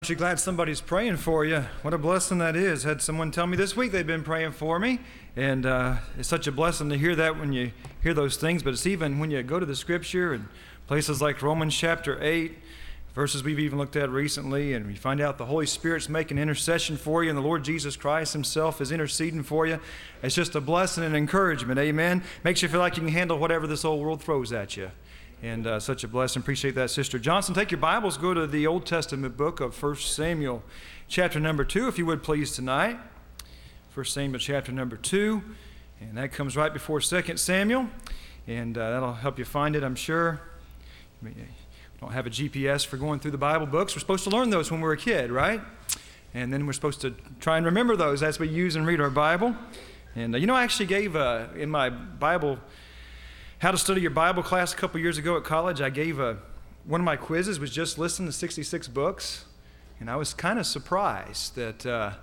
Aren't you glad somebody's praying for you? What a blessing that is. Had someone tell me this week they've been praying for me, and it's such a blessing to hear that when you hear those things, but it's even when you go to the Scripture and places like Romans chapter 8, verses we've even looked at recently, and we find out the Holy Spirit's making intercession for you, and the Lord Jesus Christ himself is interceding for you. It's just a blessing and encouragement, amen? Makes you feel like you can handle whatever this old world throws at you. And such a blessing. Appreciate that, Sister Johnson. Take your Bibles, go to the Old Testament book of 1 Samuel, chapter number 2, if you would please tonight. 1 Samuel, chapter number 2. And that comes right before 2 Samuel. And that'll help you find it, I'm sure. We don't have a GPS for going through the Bible books. We're supposed to learn those when we're a kid, right? And then we're supposed to try and remember those as we use and read our Bible. And I actually gave, in my Bible How to Study Your Bible class a couple years ago at college, I gave one of my quizzes was just listen to 66 books, and I was kind of surprised that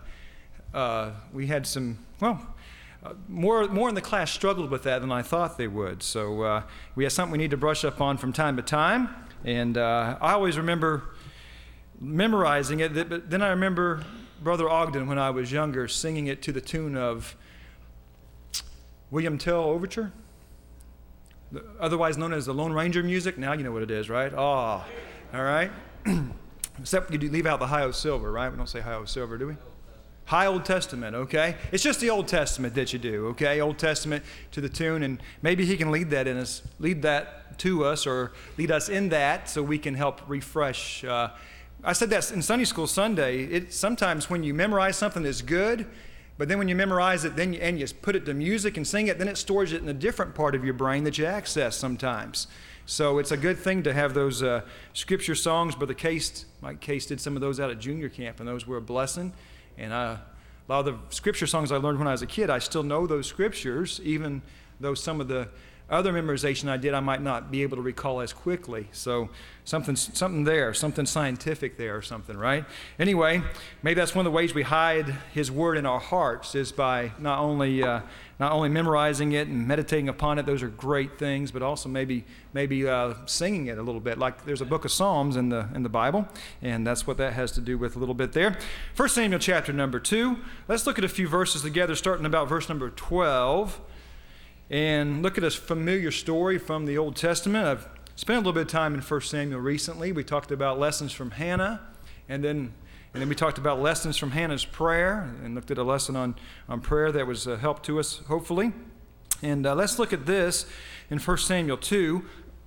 we had some, more in the class struggled with that than I thought they would. So we have something we need to brush up on from time to time, and I always remember memorizing it, but then I remember Brother Ogden, when I was younger, singing it to the tune of William Tell Overture, otherwise known as the Lone Ranger music. Now you know what it is, right? All right. Except you do leave out the High O Silver, right? We don't say High O Silver, do we? High Old Testament, okay? It's just the Old Testament that you do, okay? Old Testament to the tune, and maybe he can lead that to us, or lead us in that, so we can help refresh. I said that in Sunday School Sunday. Sometimes when you memorize something that's good, but then when you memorize it, and you put it to music and sing it, then it stores it in a different part of your brain that you access sometimes. So it's a good thing to have those scripture songs. Mike Case did some of those out at junior camp, and those were a blessing. And a lot of the scripture songs I learned when I was a kid, I still know those scriptures, even though some of the other memorization I did, I might not be able to recall as quickly. So something there, something scientific there or something, right? Anyway, maybe that's one of the ways we hide His Word in our hearts, is by not only memorizing it and meditating upon it. Those are great things, but also maybe singing it a little bit. Like there's a book of Psalms in the Bible, and that's what that has to do with a little bit there. 1 Samuel chapter number 2. Let's look at a few verses together, starting about verse number 12. And look at a familiar story from the Old Testament. I've spent a little bit of time in 1 Samuel recently. We talked about lessons from Hannah, and then we talked about lessons from Hannah's prayer, and looked at a lesson on prayer that was a help to us, hopefully. And let's look at this in 1 Samuel 2.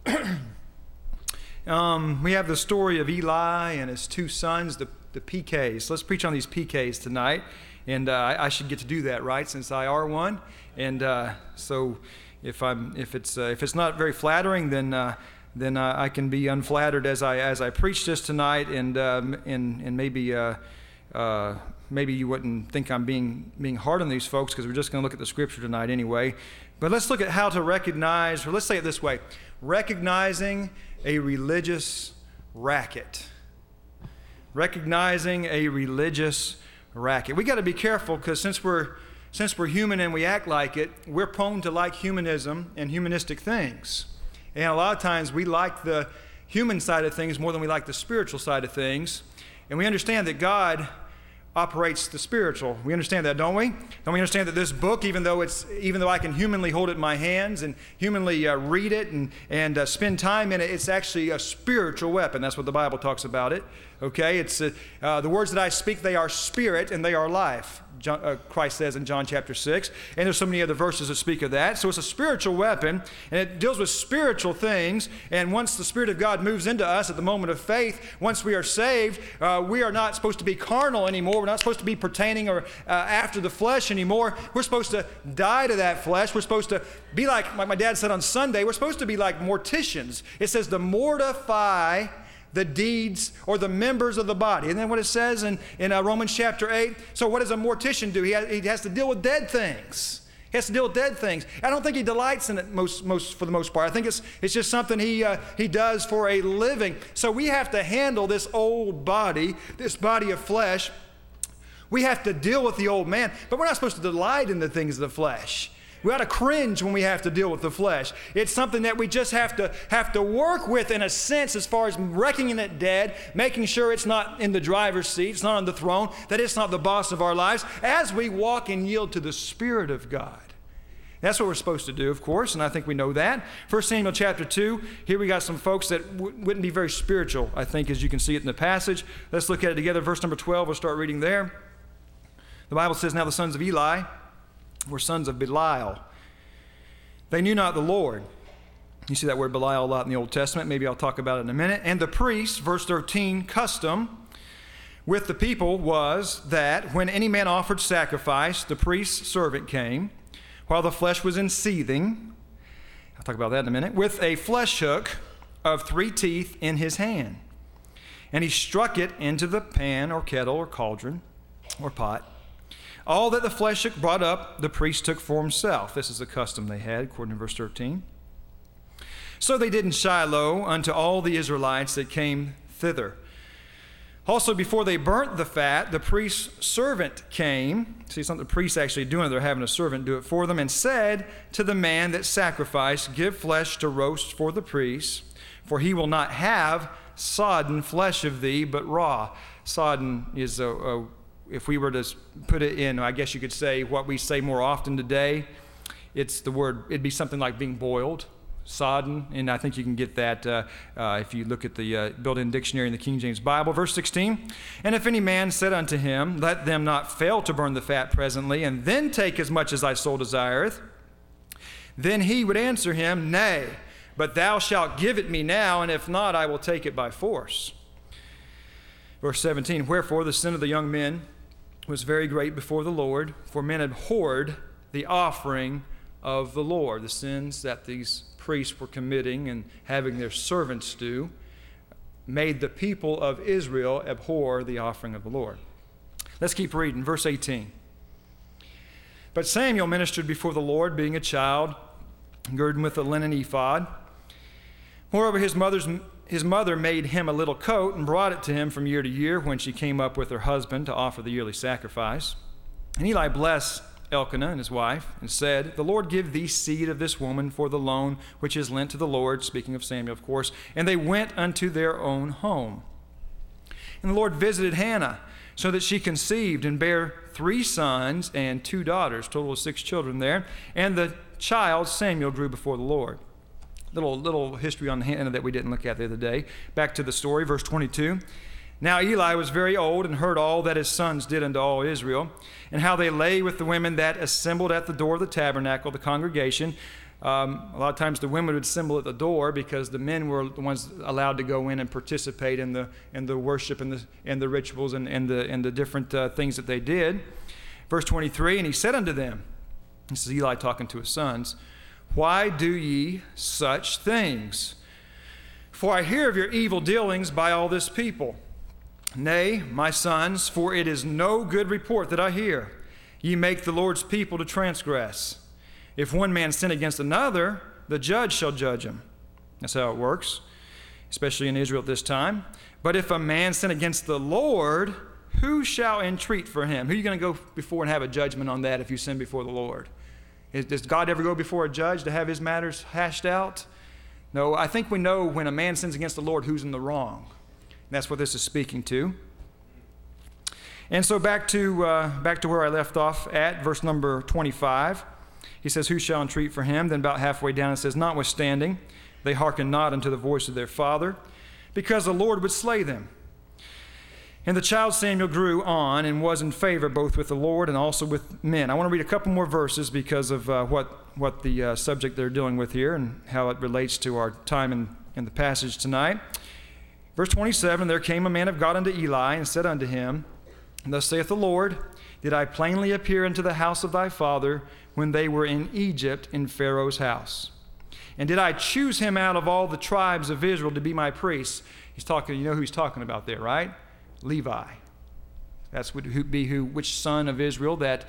We have the story of Eli and his two sons, the PKs. Let's preach on these PKs tonight. And I should get to do that, right? Since I are one, and so if it's not very flattering, then I can be unflattered as I preach this tonight, and maybe you wouldn't think I'm being hard on these folks, because we're just going to look at the scripture tonight anyway. But let's look at how to recognize, or let's say it this way: recognizing a religious racket. Recognizing a religious racket. We got to be careful, because since we're human and we act like it, we're prone to like humanism and humanistic things. And a lot of times we like the human side of things more than we like the spiritual side of things. And we understand that God operates the spiritual. We understand that, don't we? Don't we understand that this book, even though I can humanly hold it in my hands and humanly read it and spend time in it, it's actually a spiritual weapon. That's what the Bible talks about it. Okay, it's the words that I speak, they are spirit and they are life. Christ says in John chapter 6, and there's so many other verses that speak of that. So it's a spiritual weapon, and it deals with spiritual things. And once the Spirit of God moves into us at the moment of faith, once we are saved, we are not supposed to be carnal anymore. We're not supposed to be pertaining or after the flesh anymore. We're supposed to die to that flesh. We're supposed to be like my dad said on Sunday, we're supposed to be like morticians. It says to mortify the deeds or the members of the body. And then what it says in Romans chapter 8, so what does a mortician do? He has to deal with dead things. He has to deal with dead things. I don't think he delights in it most for the most part. I think it's just something he does for a living. So we have to handle this old body, this body of flesh. We have to deal with the old man, but we're not supposed to delight in the things of the flesh. We ought to cringe when we have to deal with the flesh. It's something that we just have to work with in a sense, as far as reckoning it dead, making sure it's not in the driver's seat, it's not on the throne, that it's not the boss of our lives, as we walk and yield to the Spirit of God. That's what we're supposed to do, of course, and I think we know that. 1 Samuel chapter 2, here we got some folks that wouldn't be very spiritual, I think, as you can see it in the passage. Let's look at it together. Verse number 12, we'll start reading there. The Bible says, now the sons of Eli were sons of Belial. They knew not the Lord. You see that word Belial a lot in the Old Testament. Maybe I'll talk about it in a minute. And the priests, verse 13, custom with the people was that when any man offered sacrifice, the priest's servant came, while the flesh was in seething, I'll talk about that in a minute, with a flesh hook of 3 teeth in his hand. And he struck it into the pan or kettle or cauldron or pot. All that the flesh hook brought up, the priest took for himself. This is the custom they had, according to verse 13. So they did in Shiloh unto all the Israelites that came thither. Also, before they burnt the fat, the priest's servant came. See, something the priest actually doing, they're having a servant do it for them, and said to the man that sacrificed, give flesh to roast for the priest, for he will not have sodden flesh of thee, but raw. Sodden is if we were to put it in, I guess you could say what we say more often today, it's the word, it'd be something like being boiled. Sodden, and I think you can get that if you look at the built-in dictionary in the King James Bible. Verse 16, and if any man said unto him, let them not fail to burn the fat presently, and then take as much as thy soul desireth, then he would answer him, nay, but thou shalt give it me now, and if not, I will take it by force. Verse 17, wherefore the sin of the young men was very great before the Lord, for men abhorred the offering of the Lord. The sins that these priests were committing and having their servants do made the people of Israel abhor the offering of the Lord. Let's keep reading. Verse 18. But Samuel ministered before the Lord, being a child, girded with a linen ephod. Moreover, his mother made him a little coat and brought it to him from year to year when she came up with her husband to offer the yearly sacrifice. And Eli blessed Elkanah and his wife, and said, the Lord give thee seed of this woman for the loan which is lent to the Lord, speaking of Samuel, of course. And they went unto their own home. And the Lord visited Hannah, so that she conceived and bare 3 sons and 2 daughters, total of 6 children there. And the child Samuel grew before the Lord. Little history on Hannah that we didn't look at the other day. Back to the story, verse 22. Now Eli was very old and heard all that his sons did unto all Israel, and how they lay with the women that assembled at the door of the tabernacle, the congregation. A lot of times the women would assemble at the door because the men were the ones allowed to go in and participate in the worship and the rituals and the different things that they did. Verse 23, and he said unto them, this is Eli talking to his sons, why do ye such things? For I hear of your evil dealings by all this people. Nay, my sons, for it is no good report that I hear. Ye make the Lord's people to transgress. If one man sin against another, the judge shall judge him. That's how it works, especially in Israel at this time. But if a man sin against the Lord, who shall entreat for him? Who are you going to go before and have a judgment on that if you sin before the Lord? Does God ever go before a judge to have his matters hashed out? No, I think we know when a man sins against the Lord who's in the wrong. That's what this is speaking to. And so back to where I left off at, verse number 25. He says, who shall entreat for him? Then about halfway down it says, notwithstanding, they hearkened not unto the voice of their father, because the Lord would slay them. And the child Samuel grew on and was in favor both with the Lord and also with men. I want to read a couple more verses because of what the subject they're dealing with here and how it relates to our time in the passage tonight. Verse 27, there came a man of God unto Eli and said unto him, thus saith the Lord, did I plainly appear unto the house of thy father when they were in Egypt in Pharaoh's house? And did I choose him out of all the tribes of Israel to be my priest? He's talking, you know who he's talking about there, right? Levi. That's which son of Israel that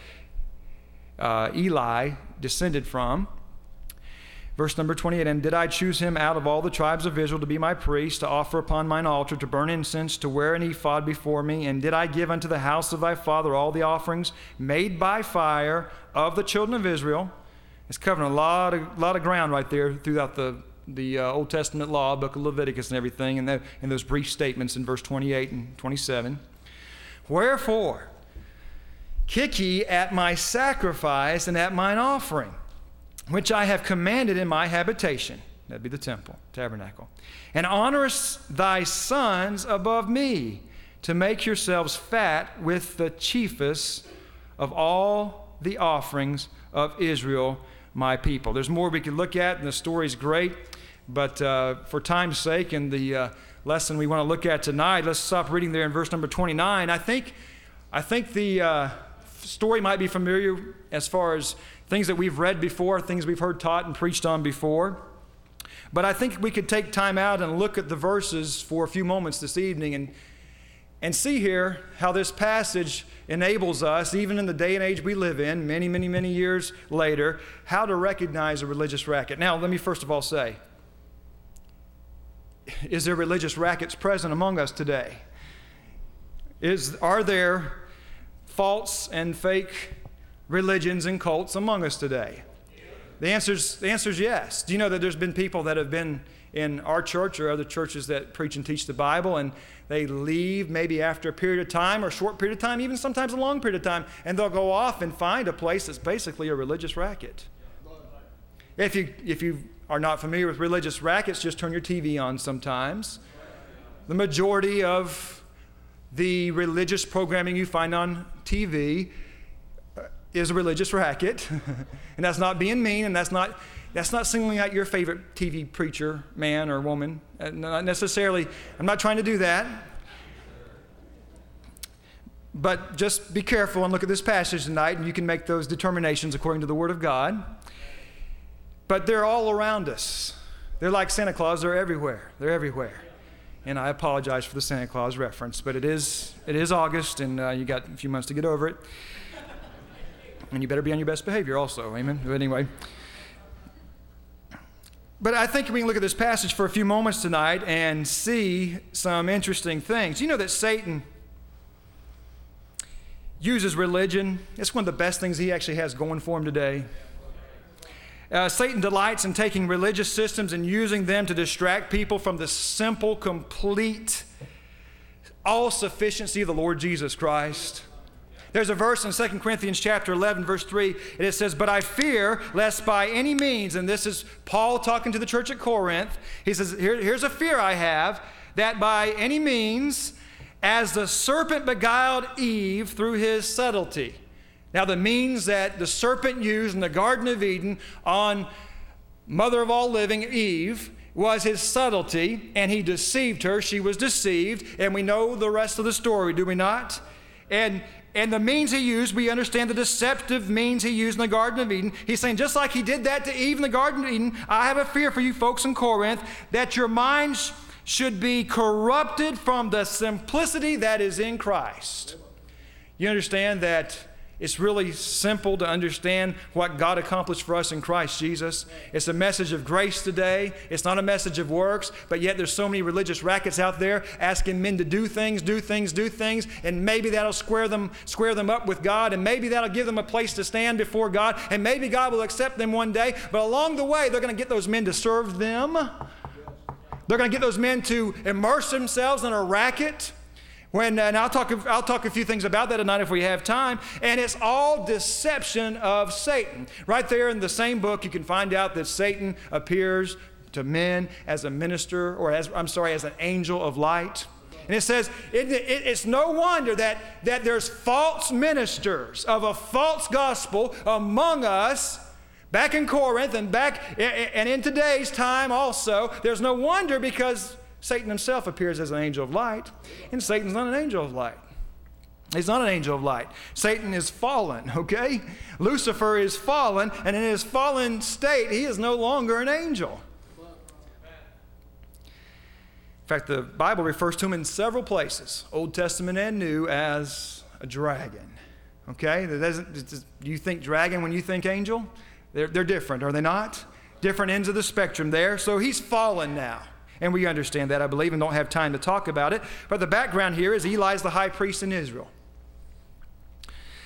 Eli descended from. Verse number 28, and did I choose him out of all the tribes of Israel to be my priest, to offer upon mine altar, to burn incense, to wear an ephod before me? And did I give unto the house of thy father all the offerings made by fire of the children of Israel? It's covering a lot of ground right there throughout the Old Testament law, book of Leviticus and everything, and those brief statements in verse 28 and 27. Wherefore, kick ye at my sacrifice and at mine offering, which I have commanded in my habitation. That'd be the temple, tabernacle. And honorest thy sons above me, to make yourselves fat with the chiefest of all the offerings of Israel, my people. There's more we could look at, and the story's great, but for time's sake and the lesson we want to look at tonight, let's stop reading there in verse number 29. I think the story might be familiar as far as things that we've read before, things we've heard taught and preached on before. But I think we could take time out and look at the verses for a few moments this evening and see here how this passage enables us, even in the day and age we live in, many, many, many years later, how to recognize a religious racket. Now, let me first of all say, is there religious rackets present among us today? Are there false and fake religions and cults among us today? The answer's yes. Do you know that there's been people that have been in our church or other churches that preach and teach the Bible, and they leave maybe after a period of time or a short period of time, even sometimes a long period of time, and they'll go off and find a place that's basically a religious racket. If you are not familiar with religious rackets, just turn your TV on sometimes. The majority of the religious programming you find on TV is a religious racket. And that's not being mean, and that's not singling out your favorite TV preacher, man or woman. Not necessarily. I'm not trying to do that. But just be careful and look at this passage tonight, and you can make those determinations according to the Word of God. But they're all around us. They're like Santa Claus. They're everywhere. They're everywhere. And I apologize for the Santa Claus reference, but it is August, and you got a few months to get over it. And you better be on your best behavior also, amen? But anyway. But I think we can look at this passage for a few moments tonight and see some interesting things. You know that Satan uses religion. It's one of the best things he actually has going for him today. Satan delights in taking religious systems and using them to distract people from the simple, complete, all-sufficiency of the Lord Jesus Christ. There's a verse in 2 Corinthians chapter 11, verse 3, and it says, "But I fear lest by any means," and this is Paul talking to the church at Corinth, he says, here's a fear I have, "that by any means, as the serpent beguiled Eve through his subtlety." Now, the means that the serpent used in the Garden of Eden on mother of all living, Eve, was his subtlety, and he deceived her. She was deceived, and we know the rest of the story, do we not? And the means he used, we understand the deceptive means he used in the Garden of Eden. He's saying, just like he did that to Eve in the Garden of Eden, I have a fear for you folks in Corinth that your minds should be corrupted from the simplicity that is in Christ. You understand that it's really simple to understand what God accomplished for us in Christ Jesus. It's a message of grace today. It's not a message of works, but yet there's so many religious rackets out there asking men to do things, and maybe that'll square them up with God, and maybe that'll give them a place to stand before God, and maybe God will accept them one day, but along the way, they're going to get those men to serve them. They're going to get those men to immerse themselves in a racket. And I'll talk a few things about that tonight if we have time. And it's all deception of Satan. Right there in the same book, you can find out that Satan appears to men as a minister, or as an angel of light. And it says, it's no wonder that there's false ministers of a false gospel among us, back in Corinth and in today's time also. There's no wonder, because Satan himself appears as an angel of light, and Satan's not an angel of light. He's not an angel of light. Satan is fallen, okay? Lucifer is fallen, and in his fallen state, he is no longer an angel. In fact, the Bible refers to him in several places, Old Testament and New, as a dragon, okay? Do you think dragon when you think angel? They're different, are they not? Different ends of the spectrum there. So he's fallen now. And we understand that, I believe, and don't have time to talk about it. But the background here is Eli's the high priest in Israel.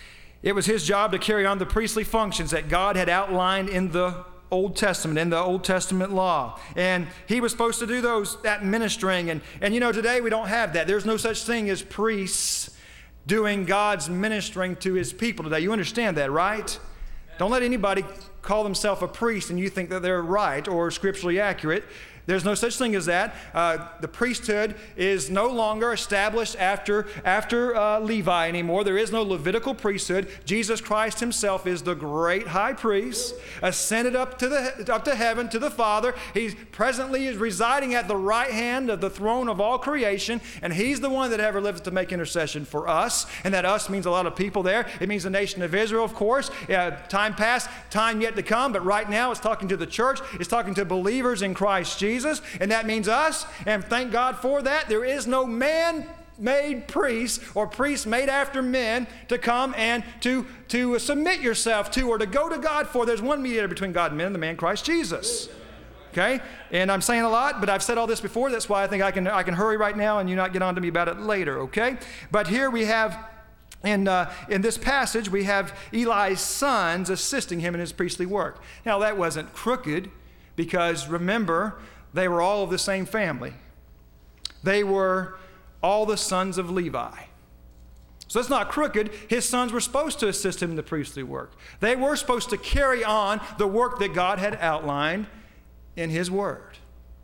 It was his job to carry on the priestly functions that God had outlined in the Old Testament, in the Old Testament law. And he was supposed to do that ministering. And today we don't have that. There's no such thing as priests doing God's ministering to his people today. You understand that, right? Don't let anybody call themselves a priest and you think that they're right or scripturally accurate. There's no such thing as that. The priesthood is no longer established after Levi anymore. There is no Levitical priesthood. Jesus Christ himself is the great high priest, ascended up to heaven to the Father. He presently is residing at the right hand of the throne of all creation, and he's the one that ever lives to make intercession for us. And that us means a lot of people there. It means the nation of Israel, of course. Time past, time yet to come, but right now it's talking to the church. It's talking to believers in Christ Jesus. And that means us, and thank God for that. There is no man-made priest or priest made after men to come and to submit yourself to or to go to God for. There's one mediator between God and men, the man Christ Jesus. Okay? And I'm saying a lot, but I've said all this before. That's why I think I can hurry right now and you not get on to me about it later, okay? But here we have, in this passage, we have Eli's sons assisting him in his priestly work. Now, that wasn't crooked because, remember, they were all of the same family. They were all the sons of Levi. So it's not crooked. His sons were supposed to assist him in the priestly work. They were supposed to carry on the work that God had outlined in his word.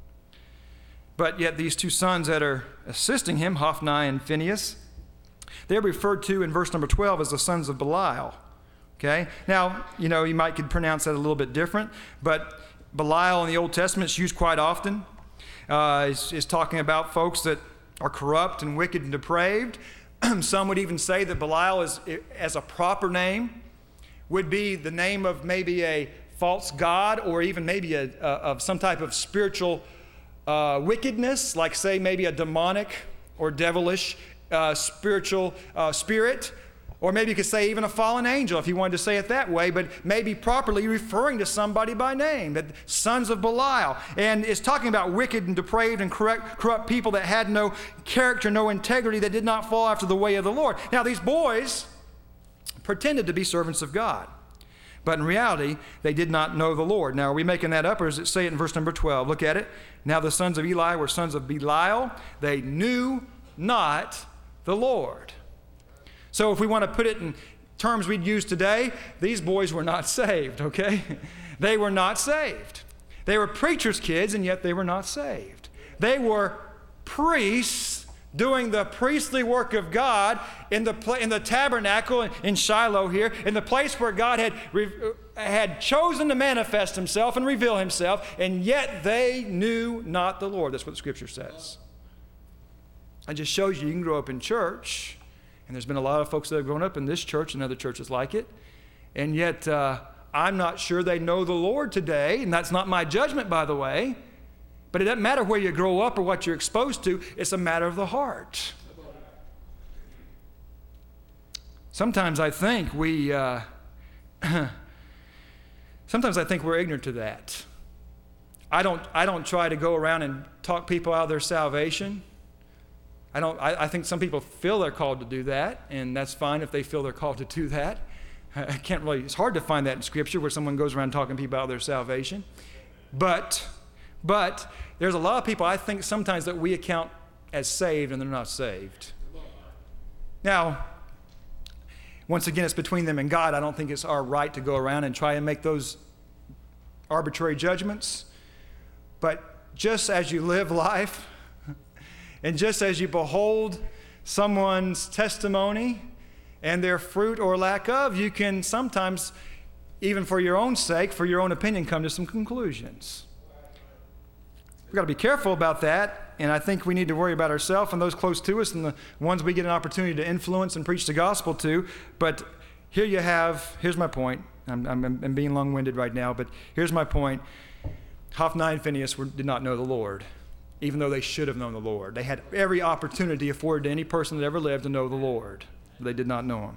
But yet these two sons that are assisting him, Hophni and Phinehas, they're referred to in verse number 12 as the sons of Belial. Okay? Now, you might could pronounce that a little bit different, but Belial in the Old Testament is used quite often. Is talking about folks that are corrupt and wicked and depraved. Some would even say that Belial is, as a proper name, would be the name of maybe a false god or even maybe of some type of spiritual wickedness, like say maybe a demonic or devilish spiritual spirit. Or maybe you could say even a fallen angel if you wanted to say it that way, but maybe properly referring to somebody by name, the sons of Belial. And it's talking about wicked and depraved and corrupt people that had no character, no integrity, that did not fall after the way of the Lord. Now, these boys pretended to be servants of God, but in reality, they did not know the Lord. Now, are we making that up, or does it say it in verse number 12? Look at it. Now the sons of Eli were sons of Belial. They knew not the Lord. So if we want to put it in terms we'd use today, these boys were not saved, okay? They were not saved. They were preachers' kids, and yet they were not saved. They were priests doing the priestly work of God in the tabernacle in Shiloh here, in the place where God had chosen to manifest himself and reveal himself, and yet they knew not the Lord. That's what the scripture says. It just shows you can grow up in church. And there's been a lot of folks that have grown up in this church and other churches like it. And yet, I'm not sure they know the Lord today. And that's not my judgment, by the way. But it doesn't matter where you grow up or what you're exposed to. It's a matter of the heart. Sometimes I think we're ignorant to that. I don't try to go around and talk people out of their salvation. I think some people feel they're called to do that, and that's fine if they feel they're called to do that. It's hard to find that in Scripture where someone goes around talking people out of their salvation. But there's a lot of people I think sometimes that we account as saved and they're not saved. Now, once again, it's between them and God. I don't think it's our right to go around and try and make those arbitrary judgments. But just as you live life, and just as you behold someone's testimony and their fruit or lack of, you can sometimes, even for your own sake, for your own opinion, come to some conclusions. We've got to be careful about that, and I think we need to worry about ourselves and those close to us and the ones we get an opportunity to influence and preach the gospel to. But here's my point. I'm being long-winded right now, but here's my point. Hophni and Phinehas did not know the Lord, even though they should have known the Lord. They had every opportunity afforded to any person that ever lived to know the Lord. They did not know him.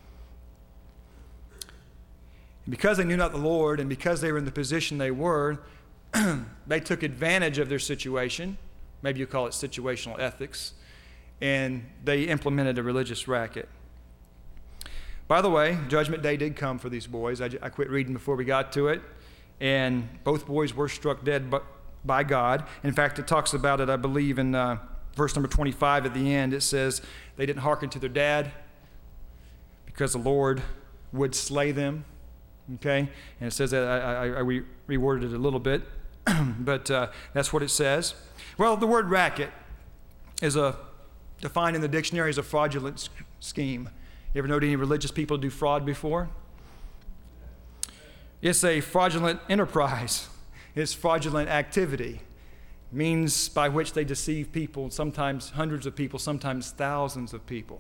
And because they knew not the Lord, and because they were in the position they were, they took advantage of their situation. Maybe you call it situational ethics. And they implemented a religious racket. By the way, Judgment Day did come for these boys. I quit reading before we got to it. And both boys were struck dead by God. In fact, it talks about it, I believe, in verse number 25 at the end. It says they didn't hearken to their dad because the Lord would slay them. Okay? And it says that I reworded it a little bit, but that's what it says. Well, the word racket is defined in the dictionary as a fraudulent scheme. You ever know any religious people do fraud before? It's a fraudulent enterprise. It's fraudulent activity. Means by which they deceive people, sometimes hundreds of people, sometimes thousands of people.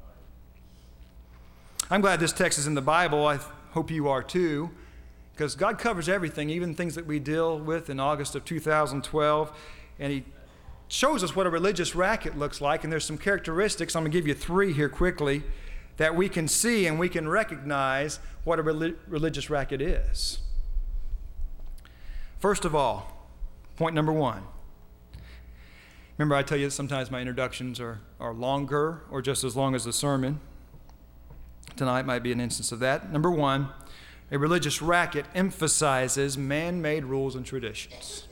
I'm glad this text is in the Bible. I hope you are too, because God covers everything, even things that we deal with in August of 2012. And He shows us what a religious racket looks like. And there's some characteristics. I'm going to give you 3 here quickly that we can see and we can recognize what a religious racket is. First of all, point number 1. Remember, I tell you that sometimes my introductions are longer or just as long as the sermon. Tonight might be an instance of that. Number 1, a religious racket emphasizes man-made rules and traditions.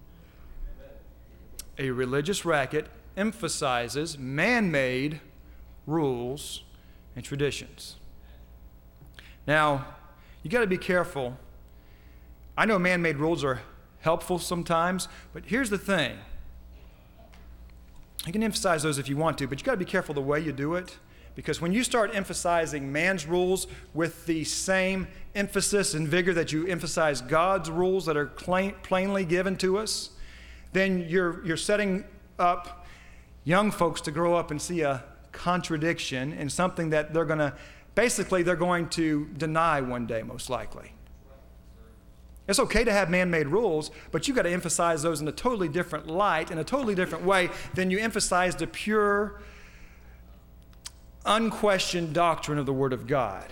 A religious racket emphasizes man-made rules and traditions. Now, you got to be careful. I know man-made rules are helpful sometimes, but here's the thing. You can emphasize those if you want to, but you got to be careful the way you do it, because when you start emphasizing man's rules with the same emphasis and vigor that you emphasize God's rules that are plainly given to us, then you're setting up young folks to grow up and see a contradiction in something that they're going to deny one day, most likely. It's okay to have man-made rules, but you've got to emphasize those in a totally different light, in a totally different way than you emphasize the pure, unquestioned doctrine of the Word of God.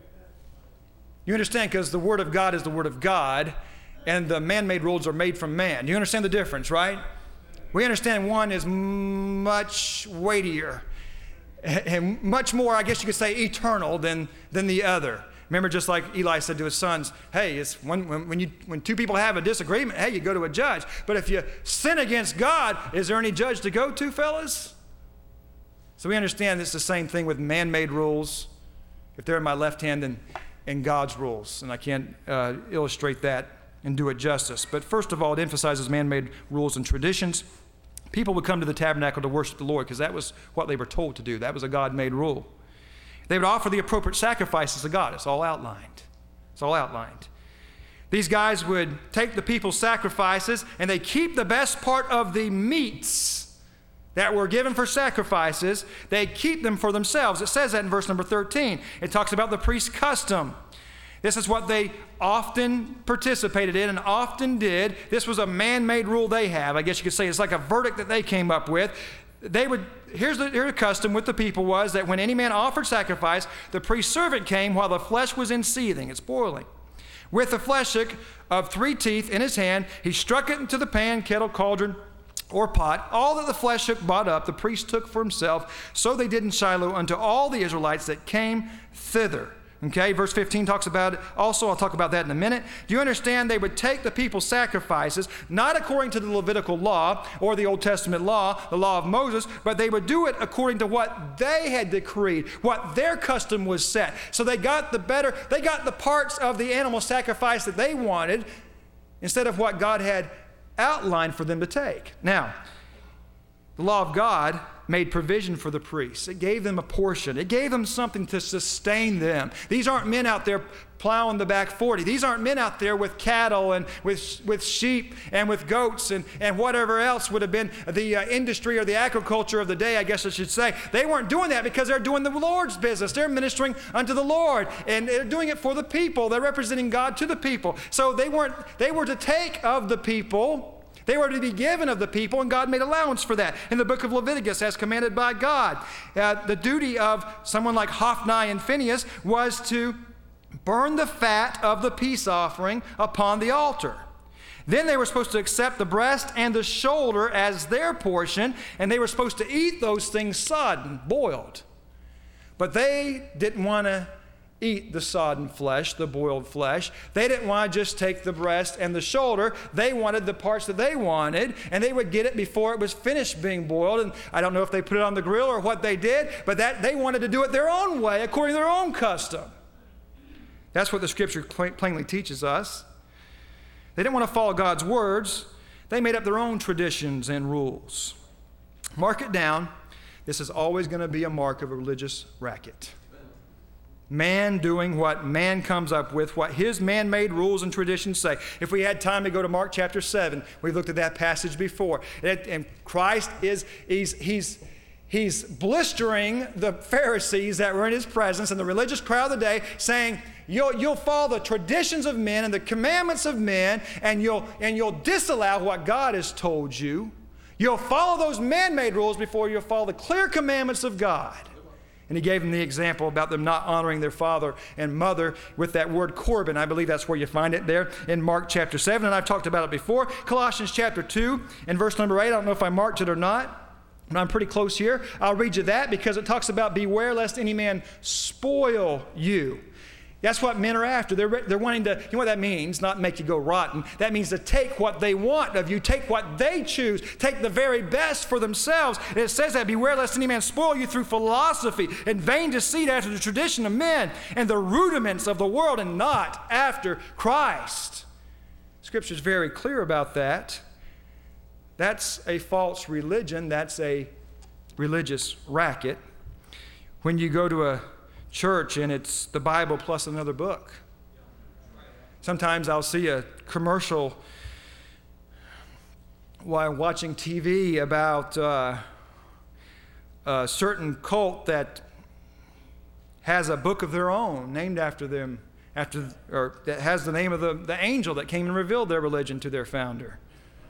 You understand? Because the Word of God is the Word of God, and the man-made rules are made from man. You understand the difference, right? We understand one is much weightier and much more, I guess you could say, eternal than the other. Remember, just like Eli said to his sons, hey, it's when 2 people have a disagreement, hey, you go to a judge. But if you sin against God, is there any judge to go to, fellas? So we understand it's the same thing with man-made rules, if they're in my left hand, and God's rules. And I can't illustrate that and do it justice. But first of all, it emphasizes man-made rules and traditions. People would come to the tabernacle to worship the Lord because that was what they were told to do. That was a God-made rule. They would offer the appropriate sacrifices to God. It's all outlined. It's all outlined. These guys would take the people's sacrifices and they keep the best part of the meats that were given for sacrifices. They keep them for themselves. It says that in verse number 13. It talks about the priest's custom. This is what they often participated in and often did. This was a man-made rule they have. I guess you could say it's like a verdict that they came up with. Here's the custom with the people was that when any man offered sacrifice, the priest's servant came while the flesh was in seething, it's boiling. With the fleshhook of 3 teeth in his hand, he struck it into the pan, kettle, cauldron, or pot. All that the fleshhook brought up, the priest took for himself. So they did in Shiloh unto all the Israelites that came thither. Okay, verse 15 talks about it. Also, I'll talk about that in a minute. Do you understand? They would take the people's sacrifices, not according to the Levitical law or the Old Testament law, the law of Moses, but they would do it according to what they had decreed, what their custom was set. So they got the parts of the animal sacrifice that they wanted instead of what God had outlined for them to take. Now, the law of God made provision for the priests. It gave them a portion. It gave them something to sustain them. These aren't men out there plowing the back 40. These aren't men out there with cattle and with sheep and with goats and whatever else would have been the industry or the agriculture of the day, I guess I should say. They weren't doing that because they're doing the Lord's business. They're ministering unto the Lord, and they're doing it for the people. They're representing God to the people. So they were to take of the people. They were to be given of the people, and God made allowance for that. In the book of Leviticus, as commanded by God, the duty of someone like Hophni and Phinehas was to burn the fat of the peace offering upon the altar. Then they were supposed to accept the breast and the shoulder as their portion, and they were supposed to eat those things sodden, boiled. But they didn't want to eat the sodden flesh, the boiled flesh. They didn't want to just take the breast and the shoulder. They wanted the parts that they wanted, and they would get it before it was finished being boiled. And I don't know if they put it on the grill or what they did, but that they wanted to do it their own way, according to their own custom. That's what the Scripture plainly teaches us. They didn't want to follow God's words. They made up their own traditions and rules. Mark it down. This is always going to be a mark of a religious racket. Man doing what man comes up with, what his man-made rules and traditions say. If we had time to go to Mark chapter 7, we've looked at that passage before. And Christ he's blistering the Pharisees that were in his presence and the religious crowd of the day, saying, you'll follow the traditions of men and the commandments of men, and you'll disallow what God has told you. You'll follow those man-made rules before you'll follow the clear commandments of God. And he gave them the example about them not honoring their father and mother with that word Corban. I believe that's where you find it there in Mark chapter 7. And I've talked about it before. Colossians chapter 2 and verse number 8. I don't know if I marked it or not, but I'm pretty close here. I'll read you that because it talks about beware lest any man spoil you. That's what men are after. They're wanting to, you know what that means? Not make you go rotten. That means to take what they want of you, take what they choose, take the very best for themselves. And it says that, beware lest any man spoil you through philosophy and vain deceit after the tradition of men and the rudiments of the world and not after Christ. Scripture is very clear about that. That's a false religion. That's a religious racket. When you go to a church and it's the Bible plus another book. Sometimes I'll see a commercial while watching TV about a certain cult that has a book of their own named after them, or that has the name of the angel that came and revealed their religion to their founder.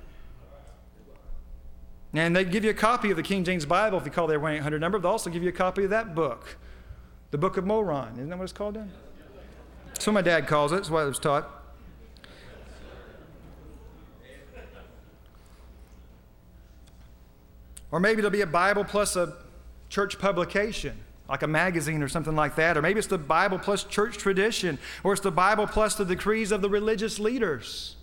And they give you a copy of the King James Bible if you call their 1-800 number, but they'll also give you a copy of that book. The Book of Moron. Isn't that what it's called then? That's what my dad calls it. That's what I was taught. Or maybe it'll be a Bible plus a church publication, like a magazine or something like that. Or maybe it's the Bible plus church tradition. Or it's the Bible plus the decrees of the religious leaders.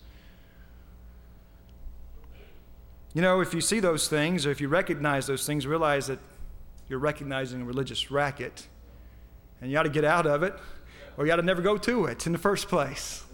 You know, if you see those things, or if you recognize those things, realize that you're recognizing a religious racket. And you ought to get out of it, or you ought to never go to it in the first place.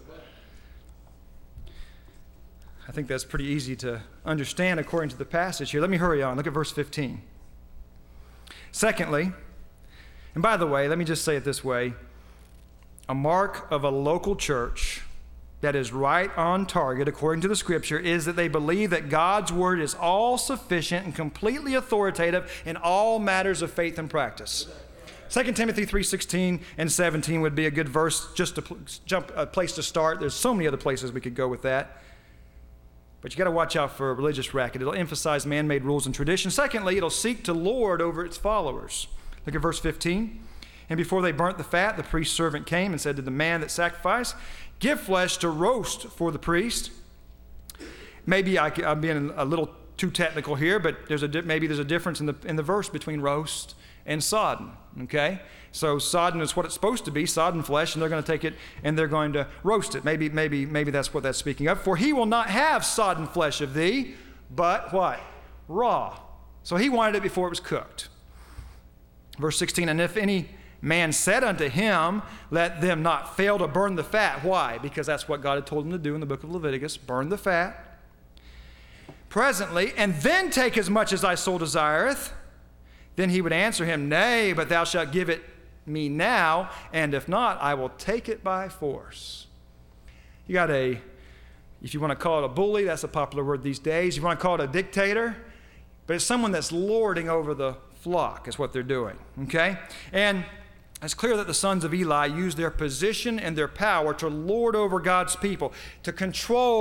I think that's pretty easy to understand according to the passage here. Let me hurry on. Look at verse 15. Secondly, and by the way, let me just say it this way. A mark of a local church that is right on target according to the Scripture is that they believe that God's Word is all sufficient and completely authoritative in all matters of faith and practice. 2 Timothy 3:16 and 17 would be a good verse, just a place to start. There's so many other places we could go with that. But you got to watch out for a religious racket. It'll emphasize man-made rules and traditions. Secondly, it'll seek to lord over its followers. Look at verse 15. And before they burnt the fat, the priest's servant came and said to the man that sacrificed, give flesh to roast for the priest. Maybe I'm being a little too technical here, but maybe there's a difference in the verse between roast and sodden, okay? So sodden is what it's supposed to be, sodden flesh, and they're going to take it and they're going to roast it. Maybe that's what that's speaking of. For he will not have sodden flesh of thee, but what? Raw. So he wanted it before it was cooked. Verse 16, and if any man said unto him, let them not fail to burn the fat. Why? Because that's what God had told him to do in the book of Leviticus, burn the fat presently, and then take as much as thy soul desireth. Then he would answer him, nay, but thou shalt give it me now, and if not, I will take it by force. You got if you want to call it a bully, that's a popular word these days. You want to call it a dictator, but it's someone that's lording over the flock is what they're doing, okay? And it's clear that the sons of Eli used their position and their power to lord over God's people, to control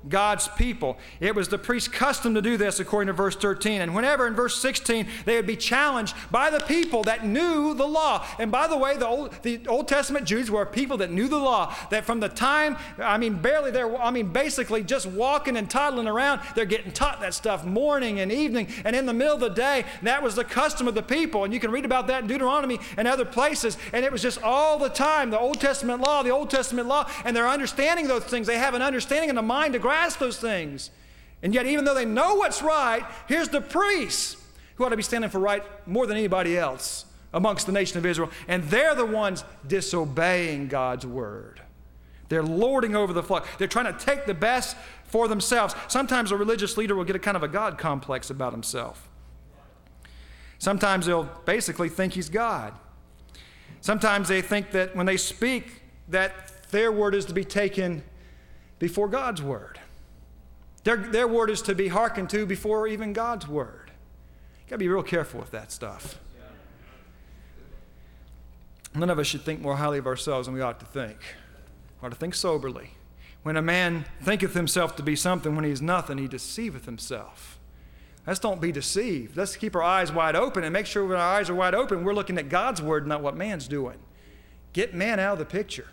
God's people. It was the priest's custom to do this according to verse 13. And whenever in verse 16 they would be challenged by the people that knew the law. And by the way, the Old Testament Jews were people that knew the law. That from the time, basically just walking and toddling around, they're getting taught that stuff morning and evening and in the middle of the day. And that was the custom of the people. And you can read about that in Deuteronomy and other places. And it was just all the time, the Old Testament law, and they're understanding those things. They have an understanding and a mind to grasp those things. And yet, even though they know what's right, here's the priests who ought to be standing for right more than anybody else amongst the nation of Israel. And they're the ones disobeying God's word. They're lording over the flock. They're trying to take the best for themselves. Sometimes a religious leader will get a kind of a God complex about himself. Sometimes they'll basically think he's God. Sometimes they think that when they speak, that their word is to be taken before God's word. Their word is to be hearkened to before even God's word. You've got to be real careful with that stuff. None of us should think more highly of ourselves than we ought to think. We ought to think soberly. When a man thinketh himself to be something, when he is nothing, he deceiveth himself. Let's don't be deceived. Let's keep our eyes wide open and make sure when our eyes are wide open, we're looking at God's word, not what man's doing. Get man out of the picture.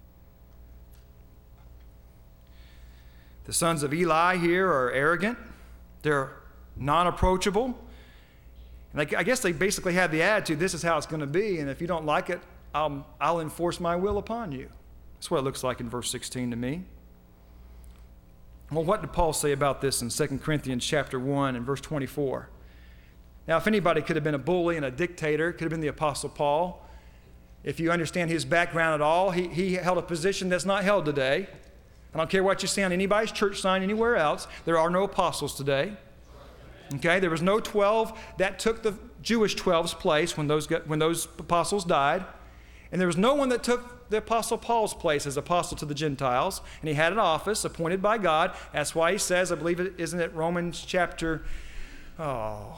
The sons of Eli here are arrogant. They're non-approachable. And I guess they basically have the attitude, this is how it's going to be, and if you don't like it, I'll enforce my will upon you. That's what it looks like in verse 16 to me. Well, what did Paul say about this in 2 Corinthians chapter 1 and verse 24? Now, if anybody could have been a bully and a dictator, it could have been the Apostle Paul. If you understand his background at all, he held a position that's not held today. I don't care what you see on anybody's church sign anywhere else. There are no apostles today. Okay, there was no 12 that took the Jewish 12's place when those apostles died. And there was no one that took the Apostle Paul's place as apostle to the Gentiles. And he had an office appointed by God. That's why he says, I believe isn't it Romans chapter, I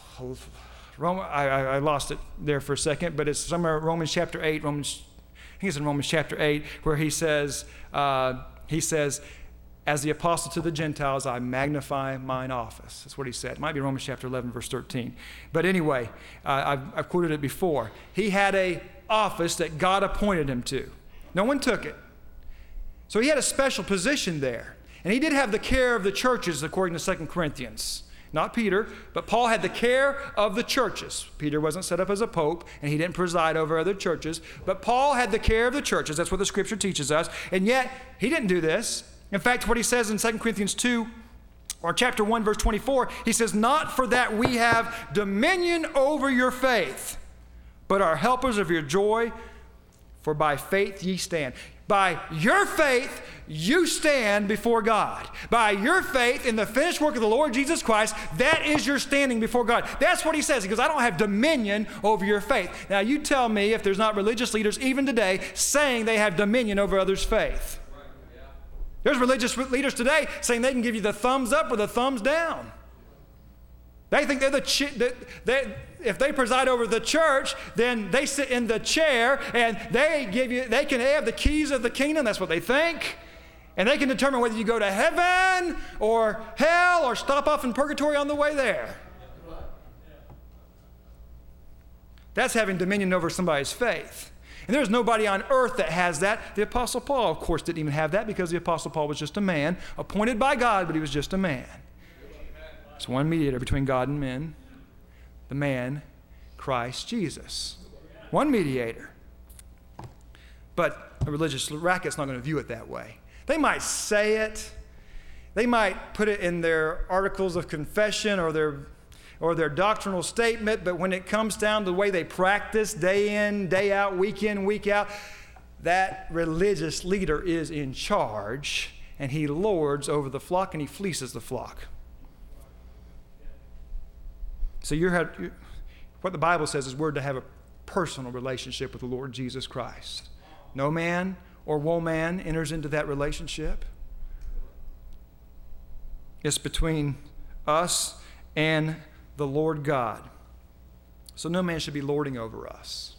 lost it there for a second, but it's somewhere Romans chapter 8, I think it's in Romans chapter 8, where he says, as the apostle to the Gentiles, I magnify mine office. That's what he said. It might be Romans chapter 11, verse 13. But anyway, I've quoted it before. He had a office that God appointed him to. No one took it. So he had a special position there. And he did have the care of the churches, according to 2 Corinthians. Not Peter, but Paul had the care of the churches. Peter wasn't set up as a pope, and he didn't preside over other churches. But Paul had the care of the churches. That's what the Scripture teaches us. And yet, he didn't do this. In fact, what he says in 2 Corinthians 2, or chapter 1, verse 24, he says, not for that we have dominion over your faith, but are helpers of your joy, for by faith ye stand. By your faith, you stand before God. By your faith in the finished work of the Lord Jesus Christ, that is your standing before God. That's what he says. He goes, I don't have dominion over your faith. Now, you tell me if there's not religious leaders, even today, saying they have dominion over others' faith. There's religious leaders today saying they can give you the thumbs up or the thumbs down. They think if they preside over the church, then they sit in the chair and they can have the keys of the kingdom. That's what they think. And they can determine whether you go to heaven or hell or stop off in purgatory on the way there. That's having dominion over somebody's faith. And there's nobody on earth that has that. The Apostle Paul, of course, didn't even have that because the Apostle Paul was just a man, appointed by God, but he was just a man. There's one mediator between God and men, the man, Christ Jesus. One mediator. But a religious racket's not going to view it that way. They might say it. They might put it in their articles of confession or their doctrinal statement, but when it comes down to the way they practice day in, day out, week out, that religious leader is in charge, and he lords over the flock and he fleeces the flock. So what the Bible says is we're to have a personal relationship with the Lord Jesus Christ. No man or woman enters into that relationship. It's between us and the Lord God. So no man should be lording over us.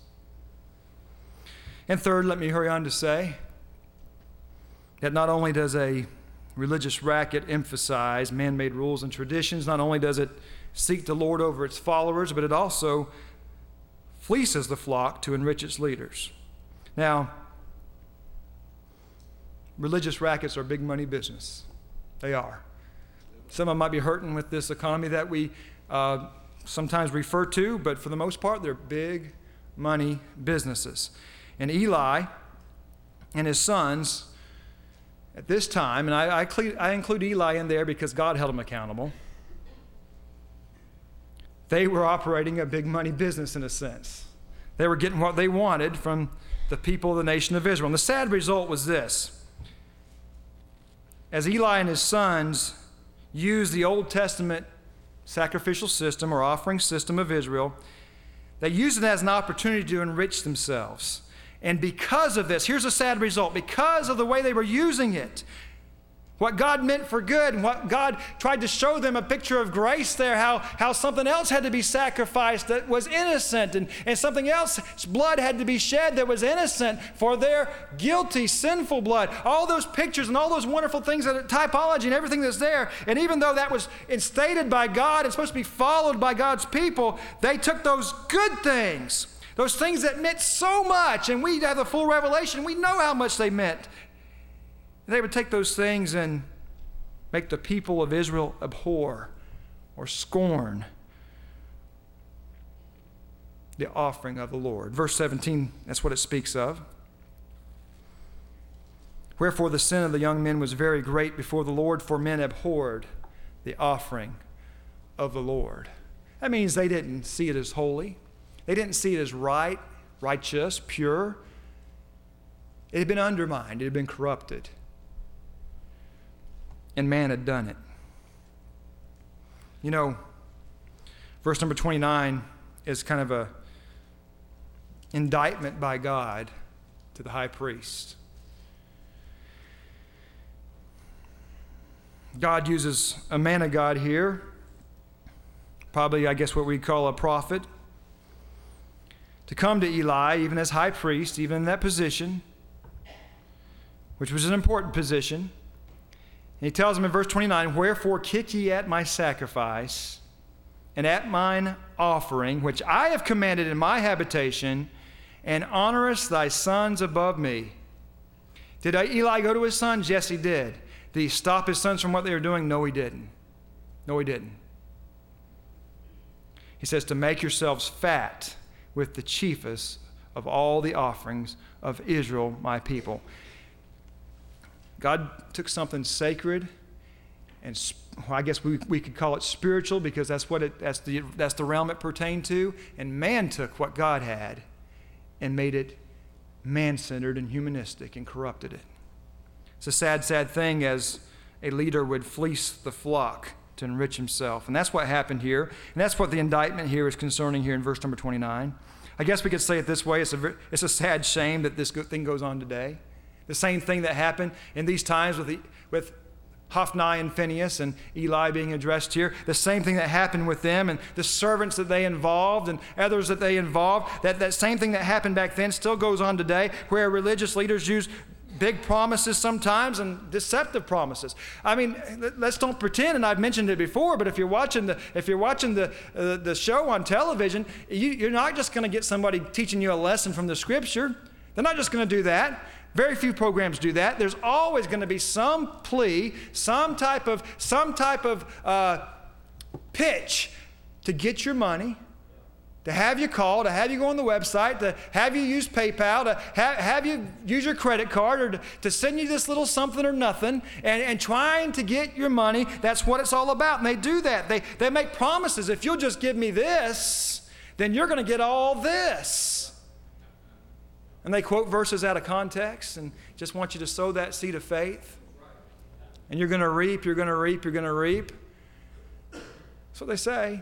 And third, let me hurry on to say that not only does a religious racket emphasize man-made rules and traditions. Not only does it seek to lord over its followers, but it also fleeces the flock to enrich its leaders. Now, religious rackets are big money business. They are. Some of them might be hurting with this economy that we sometimes refer to, but for the most part, they're big money businesses. And Eli and his sons at this time, and I include Eli in there because God held him accountable, they were operating a big money business in a sense. They were getting what they wanted from the people of the nation of Israel. And the sad result was this. As Eli and his sons used the Old Testament sacrificial system or offering system of Israel, they used it as an opportunity to enrich themselves. And because of this, here's a sad result. Because of the way they were using it, what God meant for good, and what God tried to show them a picture of grace there, how something else had to be sacrificed that was innocent, and something else's blood had to be shed that was innocent for their guilty, sinful blood. All those pictures and all those wonderful things, that typology and everything that's there, and even though that was instated by God and supposed to be followed by God's people, they took those good things, those things that meant so much, and we have the full revelation. We know how much they meant. They would take those things and make the people of Israel abhor or scorn the offering of the Lord. Verse 17, that's what it speaks of. Wherefore the sin of the young men was very great before the Lord, for men abhorred the offering of the Lord. That means they didn't see it as holy. They didn't see it as right, righteous, pure. It had been undermined. It had been corrupted. And man had done it. You know, verse number 29 is kind of a indictment by God to the high priest. God uses a man of God here, probably I guess what we call a prophet, to come to Eli, even as high priest, even in that position, which was an important position. And he tells him in verse 29, wherefore kick ye at my sacrifice and at mine offering, which I have commanded in my habitation, and honorest thy sons above me. Did Eli go to his sons? Yes, he did. Did he stop his sons from what they were doing? No, he didn't. No, he didn't. He says to make yourselves fat with the chiefest of all the offerings of Israel, my people. God took something sacred, and I guess we could call it spiritual, because that's the realm it pertained to. And man took what God had and made it man-centered and humanistic and corrupted it. It's a sad, sad thing as a leader would fleece the flock to enrich himself. And that's what happened here. And that's what the indictment here is concerning here in verse number 29. I guess we could say it this way. It's a sad shame that this thing goes on today. The same thing that happened in these times with Hophni and Phinehas and Eli being addressed here. The same thing that happened with them and the servants that they involved and others that they involved. That same thing that happened back then still goes on today, where religious leaders use big promises sometimes and deceptive promises. I mean, let's don't pretend, and I've mentioned it before, but if you're watching the show on television, you're not just going to get somebody teaching you a lesson from the Scripture. They're not just going to do that. Very few programs do that. There's always going to be some plea, some type of pitch to get your money, to have you call, to have you go on the website, to have you use PayPal, to have you use your credit card, or to send you this little something or nothing, and trying to get your money. That's what it's all about. And they do that. They make promises. If you'll just give me this, then you're going to get all this. And they quote verses out of context and just want you to sow that seed of faith. And you're going to reap, you're going to reap, you're going to reap. That's what they say.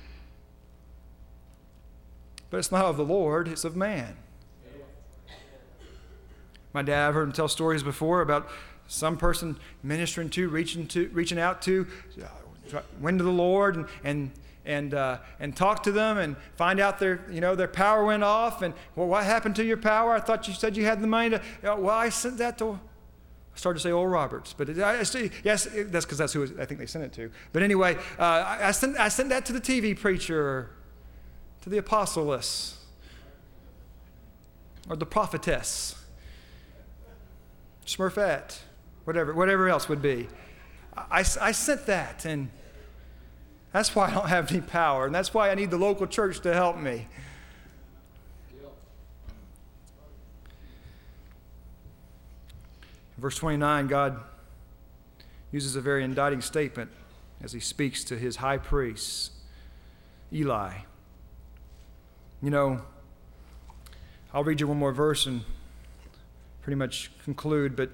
But it's not of the Lord, it's of man. My dad, I've heard him tell stories before about some person ministering to, reaching out to, went to the Lord and talk to them and find out their power went off. And, well, what happened to your power? I thought you said you had the money to, well, I sent started to say Oral Roberts, but yes, that's because that's who I think they sent it to. But anyway, I sent that to the TV preacher, to the apostoless, or the prophetess, Smurfette, whatever else would be. I sent that, and that's why I don't have any power, and that's why I need the local church to help me. In verse 29, God uses a very indicting statement as he speaks to his high priest, Eli. You know, I'll read you one more verse and pretty much conclude, but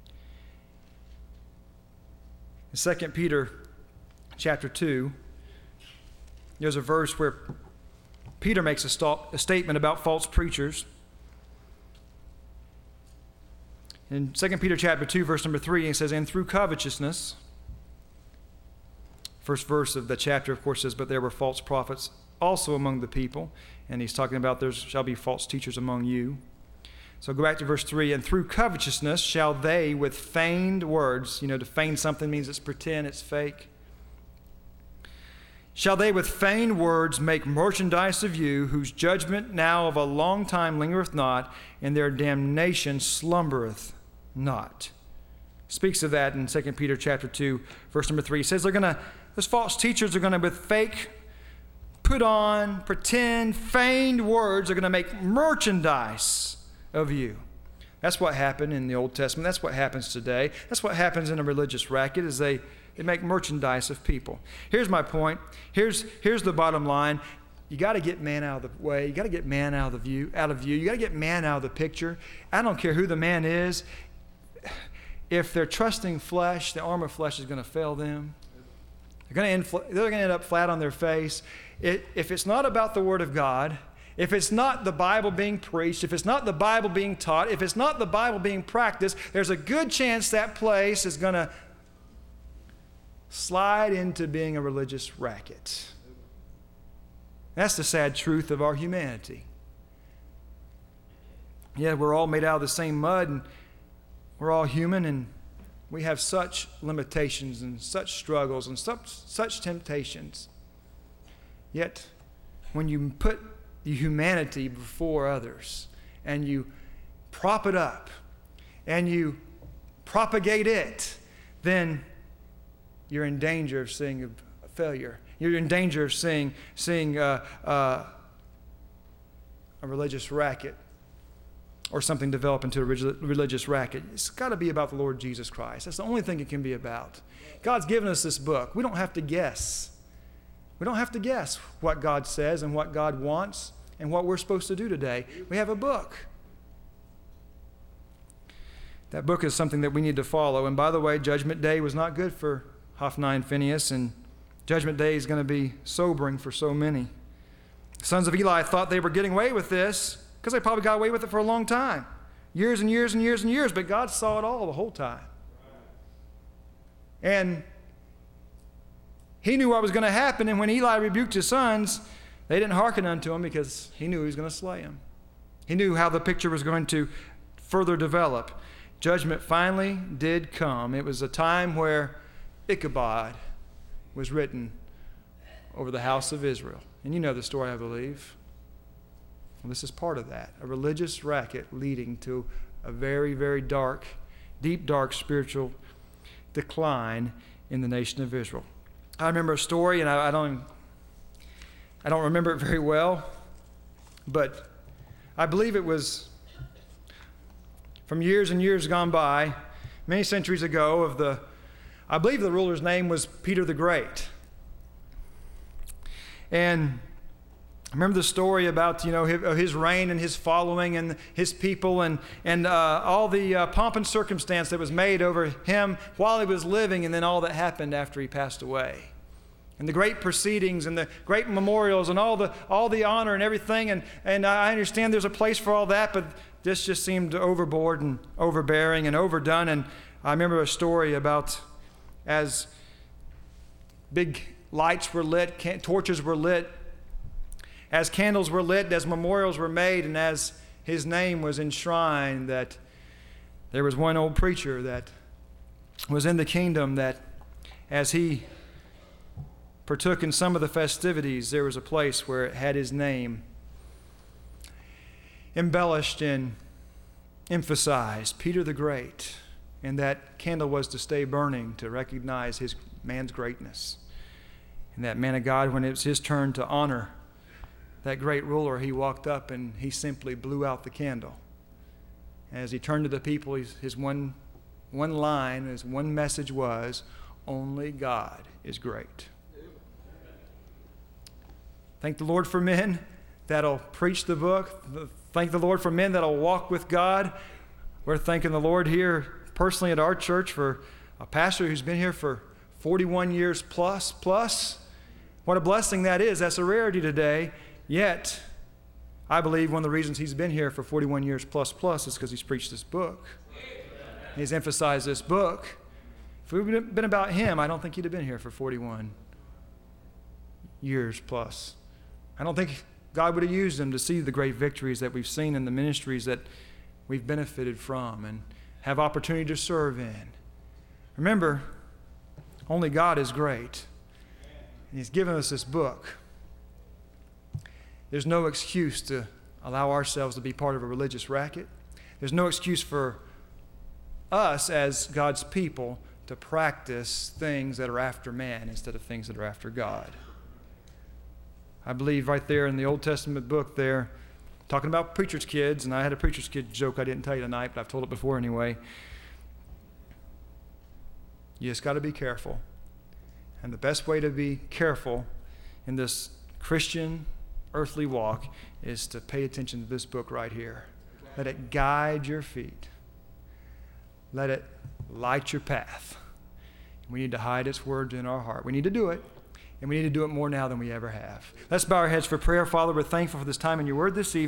in 2 Peter chapter 2, there's a verse where Peter makes a statement about false preachers. In 2 Peter chapter 2, verse number 3, it says, "And through covetousness," first verse of the chapter, of course, says, "But there were false prophets also among the people." And he's talking about there shall be false teachers among you. So go back to verse 3. "And through covetousness shall they with feigned words," to feign something means it's pretend, it's fake. "Shall they with feigned words make merchandise of you, whose judgment now of a long time lingereth not, and their damnation slumbereth not." Speaks of that in 2 Peter chapter 2, verse number 3. He says those false teachers are going to, with fake, put on, pretend, feigned words, are going to make merchandise of you. That's what happened in the Old Testament. That's what happens today. That's what happens in a religious racket, is they make merchandise of people. Here's my point. Here's the bottom line. You got to get man out of the way. You got to get man out of view. You got to get man out of the picture. I don't care who the man is. If they're trusting flesh, the arm of flesh is going to fail them. They're going to end up flat on their face. If it's not about the Word of God, if it's not the Bible being preached, if it's not the Bible being taught, if it's not the Bible being practiced, there's a good chance that place is going to slide into being a religious racket. That's the sad truth of our humanity. Yeah, we're all made out of the same mud, and we're all human, and we have such limitations and such struggles and such temptations. Yet, when you put the humanity before others, and you prop it up, and you propagate it, then you're in danger of seeing a failure. You're in danger of seeing a religious racket, or something develop into a religious racket. It's got to be about the Lord Jesus Christ. That's the only thing it can be about. God's given us this book. We don't have to guess. We don't have to guess what God says and what God wants and what we're supposed to do today. We have a book. That book is something that we need to follow. And by the way, Judgment Day was not good for Hophni and Phinehas, and Judgment Day is going to be sobering for so many. The sons of Eli thought they were getting away with this because they probably got away with it for a long time. Years and years and years and years, but God saw it all the whole time. And he knew what was going to happen, and when Eli rebuked his sons, they didn't hearken unto him because he knew he was going to slay him. He knew how the picture was going to further develop. Judgment finally did come. It was a time where Ichabod was written over the house of Israel. And you know the story, I believe. Well, this is part of that. A religious racket leading to a very, very dark, deep, dark spiritual decline in the nation of Israel. I remember a story, and I don't remember it very well, but I believe it was from years and years gone by, many centuries ago, I believe the ruler's name was Peter the Great. And I remember the story about, his reign and his following and his people and all the pomp and circumstance that was made over him while he was living, and then all that happened after he passed away. And the great proceedings and the great memorials and all the honor and everything. And I understand there's a place for all that, but this just seemed overboard and overbearing and overdone. And I remember a story about as big lights were lit, torches were lit, as candles were lit, as memorials were made, and as his name was enshrined, that There was one old preacher that was in the kingdom that as he partook in some of the festivities, there was a place where it had his name embellished and emphasized, Peter the Great, and that candle was to stay burning to recognize his man's greatness. And that man of God, when it was his turn to honor that great ruler, he walked up and he simply blew out the candle. As he turned to the people, his one line, his one message was, only God is great. Thank the Lord for men that'll preach the book. Thank the Lord for men that'll walk with God. We're thanking the Lord here personally at our church for a pastor who's been here for 41 years plus. What a blessing that is. That's a rarity today. Yet, I believe one of the reasons he's been here for 41 years plus is because he's preached this book. He's emphasized this book. If it had been about him, I don't think he'd have been here for 41 years plus. I don't think God would have used him to see the great victories that we've seen in the ministries that we've benefited from and have opportunity to serve in. Remember, only God is great. And he's given us this book. There's no excuse to allow ourselves to be part of a religious racket. There's no excuse for us as God's people to practice things that are after man instead of things that are after God. I believe right there in the Old Testament book there, talking about preacher's kids, and I had a preacher's kid joke I didn't tell you tonight, but I've told it before anyway. You just got to be careful. And the best way to be careful in this Christian earthly walk is to pay attention to this book right here. Let it guide your feet. Let it light your path. We need to hide its words in our heart. We need to do it, and we need to do it more now than we ever have. Let's bow our heads for prayer. Father, we're thankful for this time in your word this evening.